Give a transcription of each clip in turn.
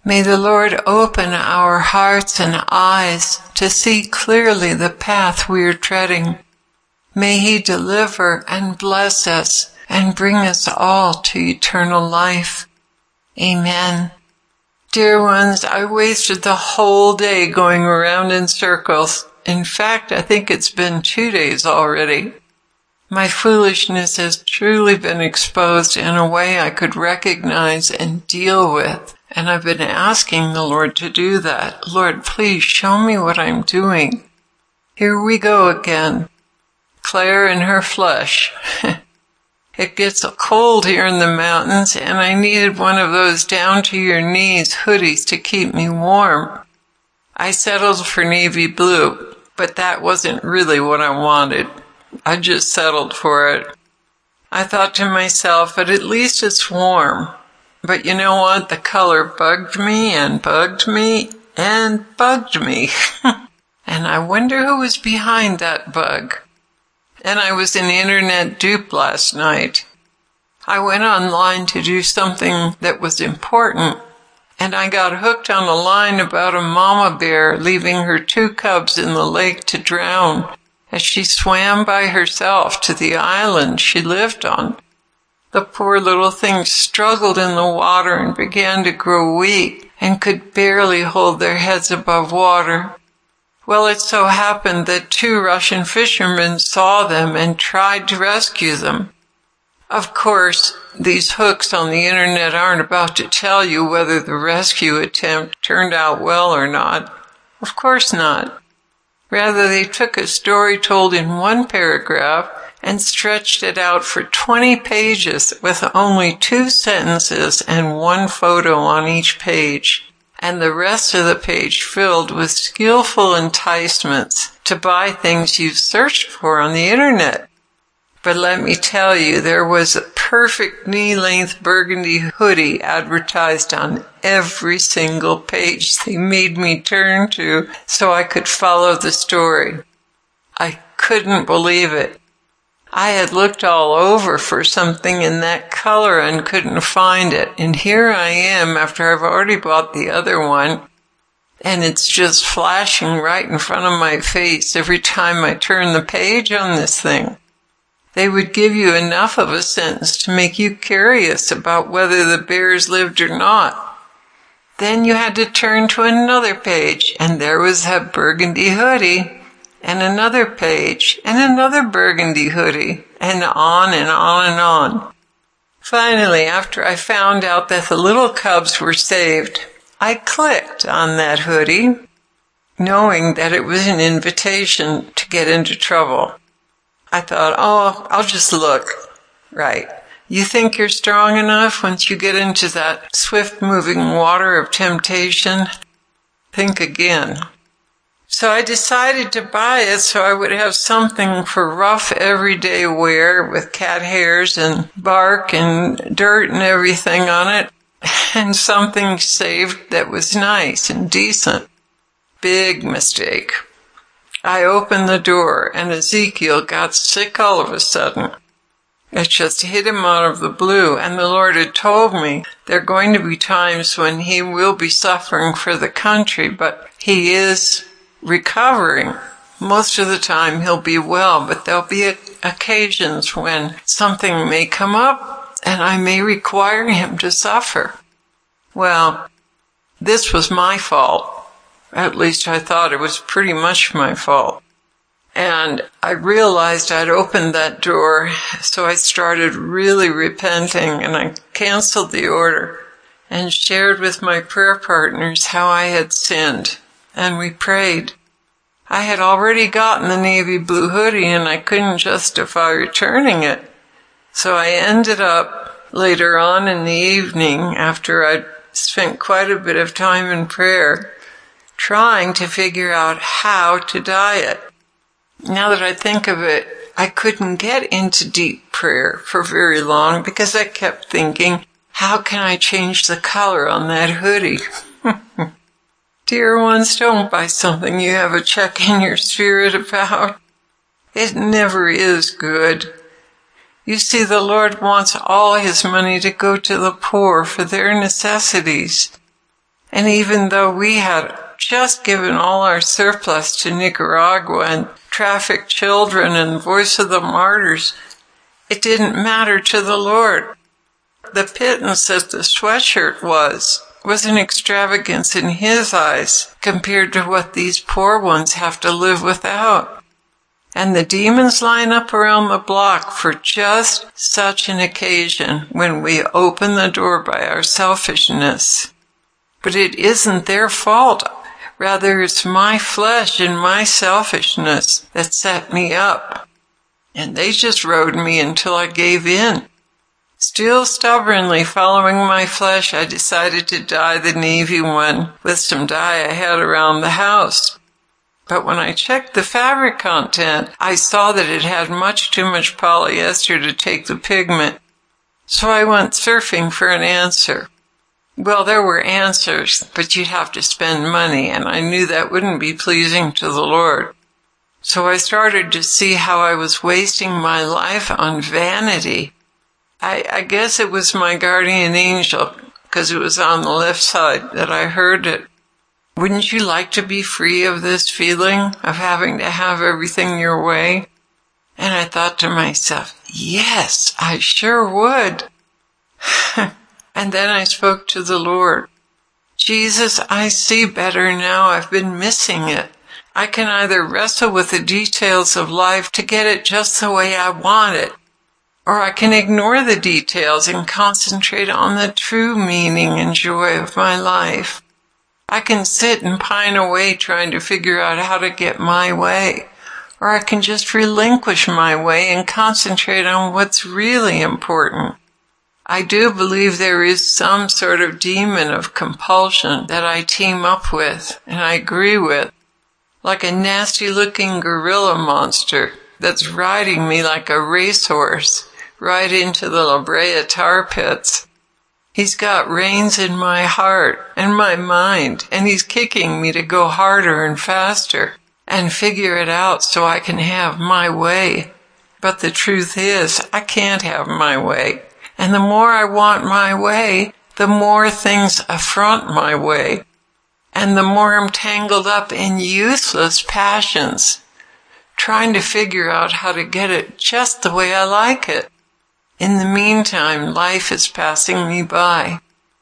May the Lord open our hearts and eyes to see clearly the path we are treading. May He deliver and bless us and bring us all to eternal life. Amen. Dear ones, I wasted the whole day going around in circles. In fact, I think it's been 2 days already. My foolishness has truly been exposed in a way I could recognize and deal with. And I've been asking the Lord to do that. Lord, please show me what I'm doing. Here we go again. Claire and her flesh. It gets cold here in the mountains, and I needed one of those down-to-your-knees hoodies to keep me warm. I settled for navy blue, but that wasn't really what I wanted. I just settled for it. I thought to myself, but at least it's warm. But you know what? The color bugged me and bugged me and bugged me. And I wonder who was behind that bug. And I was in internet dupe last night. I went online to do something that was important, and I got hooked on a line about a mama bear leaving her 2 cubs in the lake to drown as she swam by herself to the island she lived on. The poor little things struggled in the water and began to grow weak and could barely hold their heads above water. Well, it so happened that 2 Russian fishermen saw them and tried to rescue them. Of course, these hooks on the internet aren't about to tell you whether the rescue attempt turned out well or not. Of course not. Rather, they took a story told in 1 paragraph and stretched it out for 20 pages with only 2 sentences and 1 photo on each page, and the rest of the page filled with skillful enticements to buy things you've searched for on the internet. But let me tell you, there was a perfect knee-length burgundy hoodie advertised on every single page they made me turn to so I could follow the story. I couldn't believe it. I had looked all over for something in that color and couldn't find it. And here I am after I've already bought the other one, and it's just flashing right in front of my face every time I turn the page on this thing. They would give you enough of a sentence to make you curious about whether the bears lived or not. Then you had to turn to another page, and there was that burgundy hoodie. And another page, and another burgundy hoodie, and on and on and on. Finally, after I found out that the little cubs were saved, I clicked on that hoodie, knowing that it was an invitation to get into trouble. I thought, oh, I'll just look. Right. You think you're strong enough once you get into that swift-moving water of temptation? Think again. So I decided to buy it so I would have something for rough everyday wear with cat hairs and bark and dirt and everything on it, and something saved that was nice and decent. Big mistake. I opened the door and Ezekiel got sick all of a sudden. It just hit him out of the blue, and the Lord had told me there are going to be times when he will be suffering for the country, but he is recovering. Most of the time he'll be well, but there'll be occasions when something may come up and I may require him to suffer. Well, this was my fault. At least I thought it was pretty much my fault. And I realized I'd opened that door, so I started really repenting, and I canceled the order and shared with my prayer partners how I had sinned. And we prayed. I had already gotten the navy blue hoodie and I couldn't justify returning it. So I ended up later on in the evening, after I'd spent quite a bit of time in prayer, trying to figure out how to dye it. Now that I think of it, I couldn't get into deep prayer for very long because I kept thinking, how can I change the color on that hoodie? Dear ones, don't buy something you have a check in your spirit about. It never is good. You see, the Lord wants all His money to go to the poor for their necessities. And even though we had just given all our surplus to Nicaragua and trafficked children and Voice of the Martyrs, it didn't matter to the Lord. The pittance that the sweatshirt was an extravagance in His eyes compared to what these poor ones have to live without. And the demons line up around the block for just such an occasion when we open the door by our selfishness. But it isn't their fault. Rather, it's my flesh and my selfishness that set me up. And they just rode me until I gave in. Still stubbornly following my flesh, I decided to dye the navy one with some dye I had around the house. But when I checked the fabric content, I saw that it had much too much polyester to take the pigment. So I went surfing for an answer. Well, there were answers, but you'd have to spend money, and I knew that wouldn't be pleasing to the Lord. So I started to see how I was wasting my life on vanity. I guess it was my guardian angel, because it was on the left side that I heard it. Wouldn't you like to be free of this feeling of having to have everything your way? And I thought to myself, yes, I sure would. And then I spoke to the Lord. Jesus, I see better now. I've been missing it. I can either wrestle with the details of life to get it just the way I want it, or I can ignore the details and concentrate on the true meaning and joy of my life. I can sit and pine away trying to figure out how to get my way, or I can just relinquish my way and concentrate on what's really important. I do believe there is some sort of demon of compulsion that I team up with, and I agree with, like a nasty-looking gorilla monster that's riding me like a racehorse right into the La Brea tar pits. He's got reins in my heart and my mind, and he's kicking me to go harder and faster and figure it out so I can have my way. But the truth is, I can't have my way. And the more I want my way, the more things affront my way. And the more I'm tangled up in useless passions, trying to figure out how to get it just the way I like it. In the meantime, life is passing me by.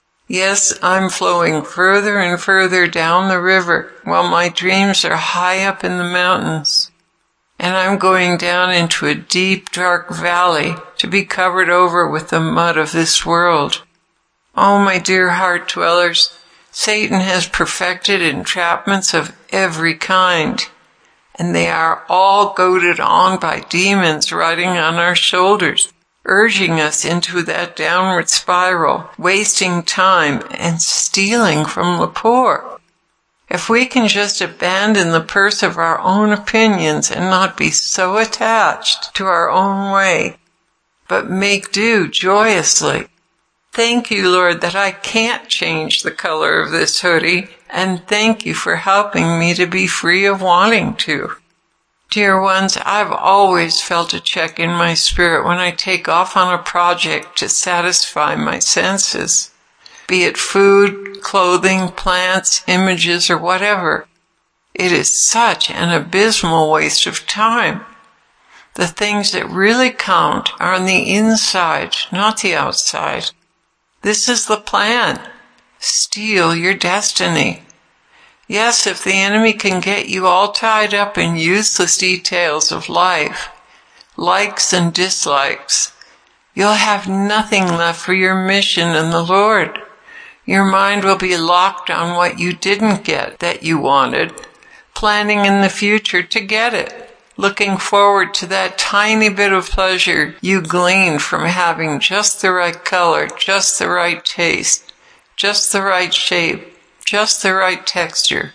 Yes, I'm flowing further and further down the river while my dreams are high up in the mountains. And I'm going down into a deep, dark valley to be covered over with the mud of this world. Oh, my dear heart dwellers, Satan has perfected entrapments of every kind, and they are all goaded on by demons riding on our shoulders, urging us into that downward spiral, wasting time and stealing from the poor. If we can just abandon the purse of our own opinions and not be so attached to our own way, but make do joyously. Thank you, Lord, that I can't change the color of this hoodie, and thank you for helping me to be free of wanting to. Dear ones, I've always felt a check in my spirit when I take off on a project to satisfy my senses, be it food, clothing, plants, images, or whatever. It is such an abysmal waste of time. The things that really count are on the inside, not the outside. This is the plan. Steal your destiny. Yes, if the enemy can get you all tied up in useless details of life, likes and dislikes, you'll have nothing left for your mission in the Lord. Your mind will be locked on what you didn't get that you wanted, planning in the future to get it, looking forward to that tiny bit of pleasure you glean from having just the right color, just the right taste, just the right shape, just the right texture,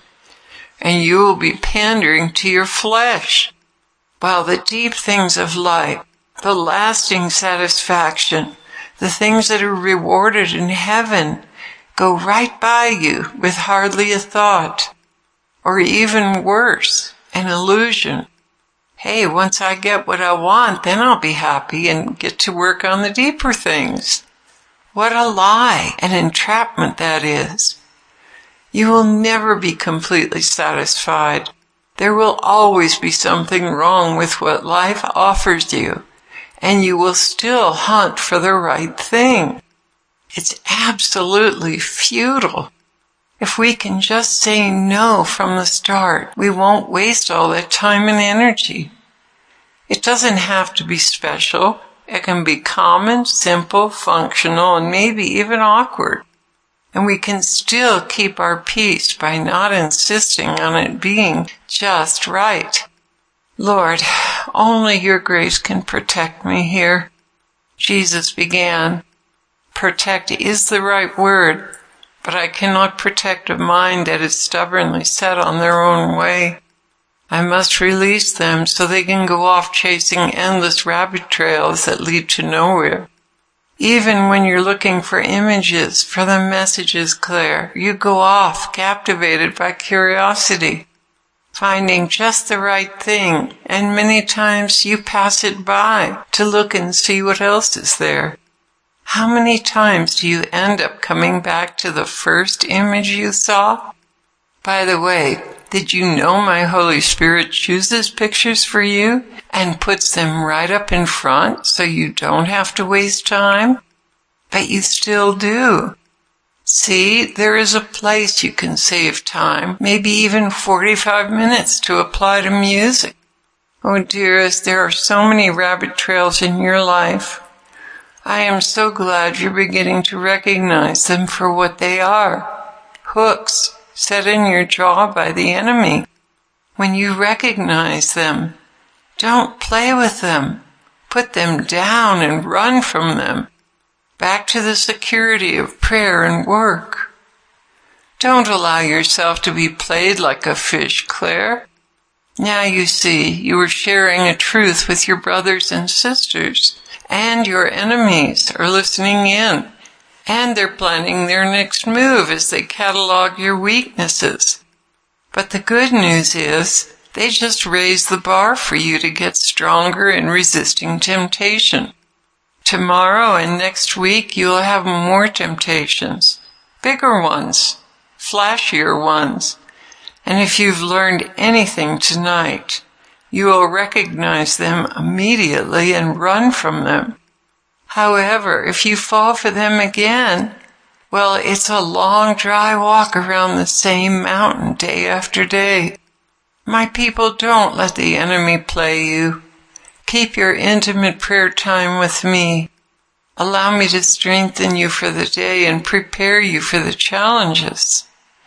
and you will be pandering to your flesh, while the deep things of life, the lasting satisfaction, the things that are rewarded in heaven, go right by you with hardly a thought, or even worse, an illusion. Hey, once I get what I want, then I'll be happy and get to work on the deeper things. What a lie, an entrapment that is. You will never be completely satisfied. There will always be something wrong with what life offers you, and you will still hunt for the right thing. It's absolutely futile. If we can just say no from the start, we won't waste all that time and energy. It doesn't have to be special. It can be common, simple, functional, and maybe even awkward. And we can still keep our peace by not insisting on it being just right. Lord, only your grace can protect me here. Jesus began. Protect is the right word, but I cannot protect a mind that is stubbornly set on their own way. I must release them so they can go off chasing endless rabbit trails that lead to nowhere. Even when you're looking for images, for the messages, Claire, you go off captivated by curiosity, finding just the right thing, and many times you pass it by to look and see what else is there. How many times do you end up coming back to the first image you saw? By the way, did you know my Holy Spirit chooses pictures for you and puts them right up in front so you don't have to waste time? But you still do. See, there is a place you can save time, maybe even 45 minutes to apply to music. Oh, dearest, there are so many rabbit trails in your life. I am so glad you're beginning to recognize them for what they are. Hooks set in your jaw by the enemy. When you recognize them, don't play with them. Put them down and run from them. Back to the security of prayer and work. Don't allow yourself to be played like a fish, Claire. Now you see, you are sharing a truth with your brothers and sisters, and your enemies are listening in, and they're planning their next move as they catalog your weaknesses. But the good news is, they just raise the bar for you to get stronger in resisting temptation. Tomorrow and next week you'll have more temptations, bigger ones, flashier ones. And if you've learned anything tonight, you will recognize them immediately and run from them. However, if you fall for them again, well, it's a long, dry walk around the same mountain day after day. My people, don't let the enemy play you. Keep your intimate prayer time with me. Allow me to strengthen you for the day and prepare you for the challenges.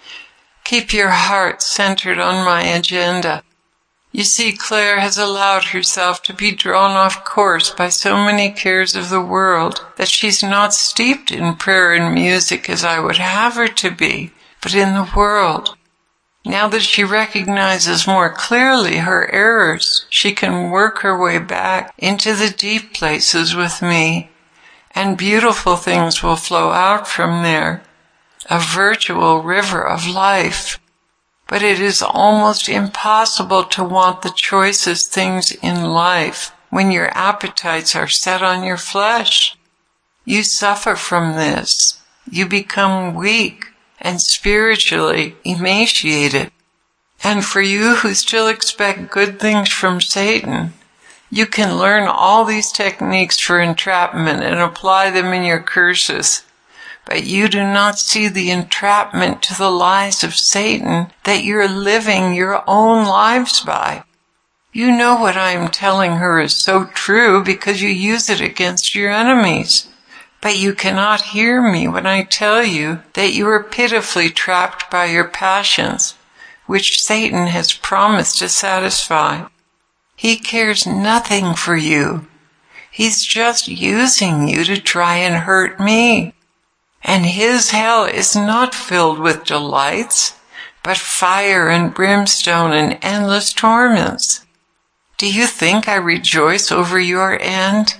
Keep your heart centered on my agenda. You see, Claire has allowed herself to be drawn off course by so many cares of the world that she's not steeped in prayer and music as I would have her to be, but in the world. Now that she recognizes more clearly her errors, she can work her way back into the deep places with me, and beautiful things will flow out from there, a virtual river of life. But it is almost impossible to want the choicest things in life when your appetites are set on your flesh. You suffer from this. You become weak and spiritually emaciated. And for you who still expect good things from Satan, you can learn all these techniques for entrapment and apply them in your curses. But you do not see the entrapment to the lies of Satan that you're living your own lives by. You know what I am telling her is so true because you use it against your enemies. But you cannot hear me when I tell you that you are pitifully trapped by your passions, which Satan has promised to satisfy. He cares nothing for you. He's just using you to try and hurt me. And his hell is not filled with delights, but fire and brimstone and endless torments. Do you think I rejoice over your end?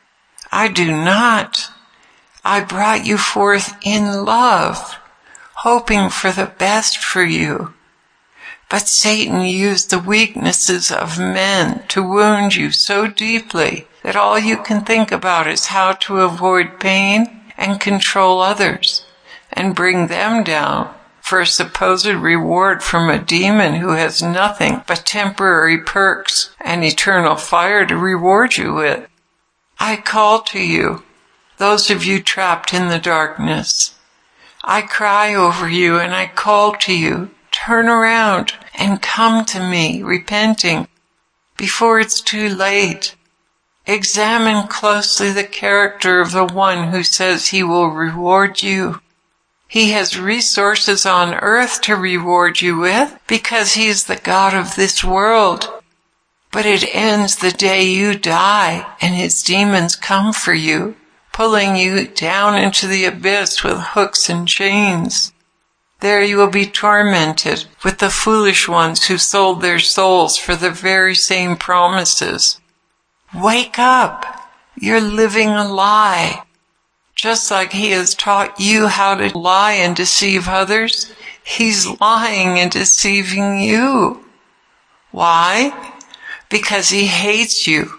I do not. I brought you forth in love, hoping for the best for you. But Satan used the weaknesses of men to wound you so deeply that all you can think about is how to avoid pain and control others and bring them down for a supposed reward from a demon who has nothing but temporary perks and eternal fire to reward you with. I call to you, those of you trapped in the darkness. I cry over you and I call to you, turn around and come to me, repenting, before it's too late. Examine closely the character of the one who says he will reward you. He has resources on earth to reward you with because he is the God of this world. But it ends the day you die and his demons come for you, pulling you down into the abyss with hooks and chains. There you will be tormented with the foolish ones who sold their souls for the very same promises. Wake up! You're living a lie. Just like he has taught you how to lie and deceive others, he's lying and deceiving you. Why? Because he hates you.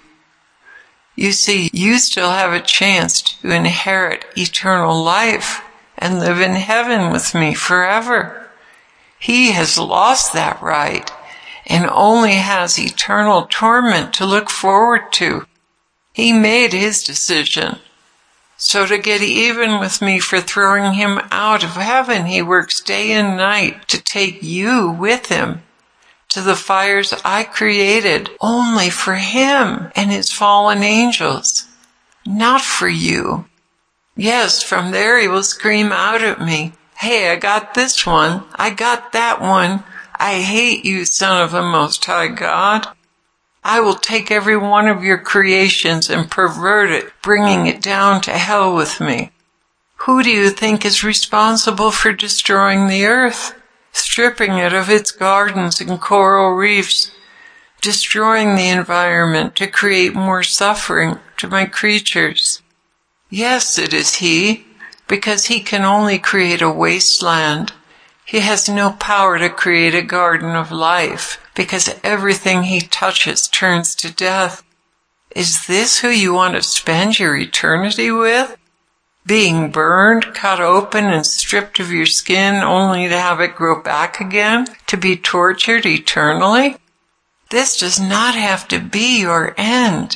You see, you still have a chance to inherit eternal life and live in heaven with me forever. He has lost that right and only has eternal torment to look forward to. He made his decision. So to get even with me for throwing him out of heaven, he works day and night to take you with him to the fires I created only for him and his fallen angels, not for you. Yes, from there he will scream out at me, hey, I got this one, I got that one, I hate you, Son of the Most High God. I will take every one of your creations and pervert it, bringing it down to hell with me. Who do you think is responsible for destroying the earth, stripping it of its gardens and coral reefs, destroying the environment to create more suffering to my creatures? Yes, it is he, because he can only create a wasteland. He has no power to create a garden of life, because everything he touches turns to death. Is this who you want to spend your eternity with? Being burned, cut open, and stripped of your skin only to have it grow back again, to be tortured eternally? This does not have to be your end.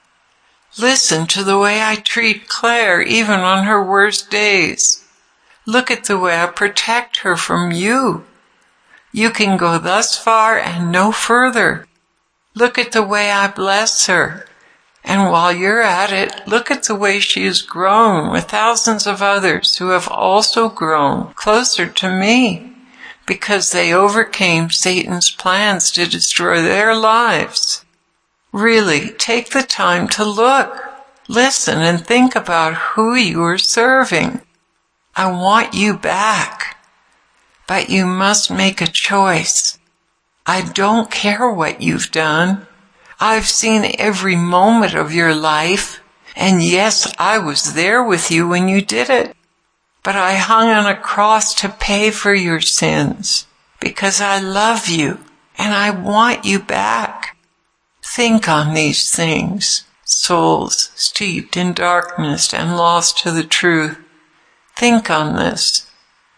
Listen to the way I treat Claire even on her worst days. Look at the way I protect her from you. You can go thus far and no further. Look at the way I bless her. And while you're at it, look at the way she has grown with thousands of others who have also grown closer to me because they overcame Satan's plans to destroy their lives. Really, take the time to look, listen, and think about who you are serving. I want you back, but you must make a choice. I don't care what you've done. I've seen every moment of your life, and yes, I was there with you when you did it. But I hung on a cross to pay for your sins, because I love you, and I want you back. Think on these things, souls steeped in darkness and lost to the truth. Think on this.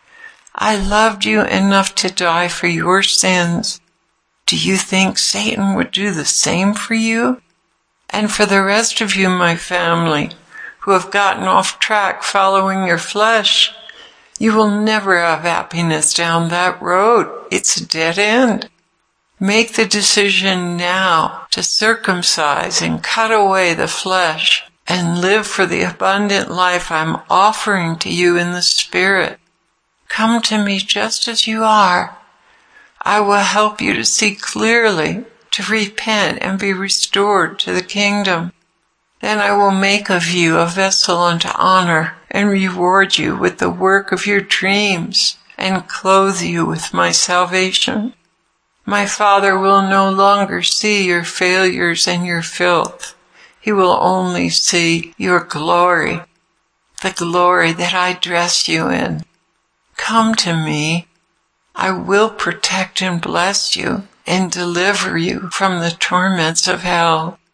I loved you enough to die for your sins. Do you think Satan would do the same for you? And for the rest of you, my family, who have gotten off track following your flesh, you will never have happiness down that road. It's a dead end. Make the decision now to circumcise and cut away the flesh and live for the abundant life I'm offering to you in the Spirit. Come to me just as you are. I will help you to see clearly, to repent and be restored to the kingdom. Then I will make of you a vessel unto honor and reward you with the work of your dreams and clothe you with my salvation. My Father will no longer see your failures and your filth. He will only see your glory, the glory that I dress you in. Come to me. I will protect and bless you and deliver you from the torments of hell.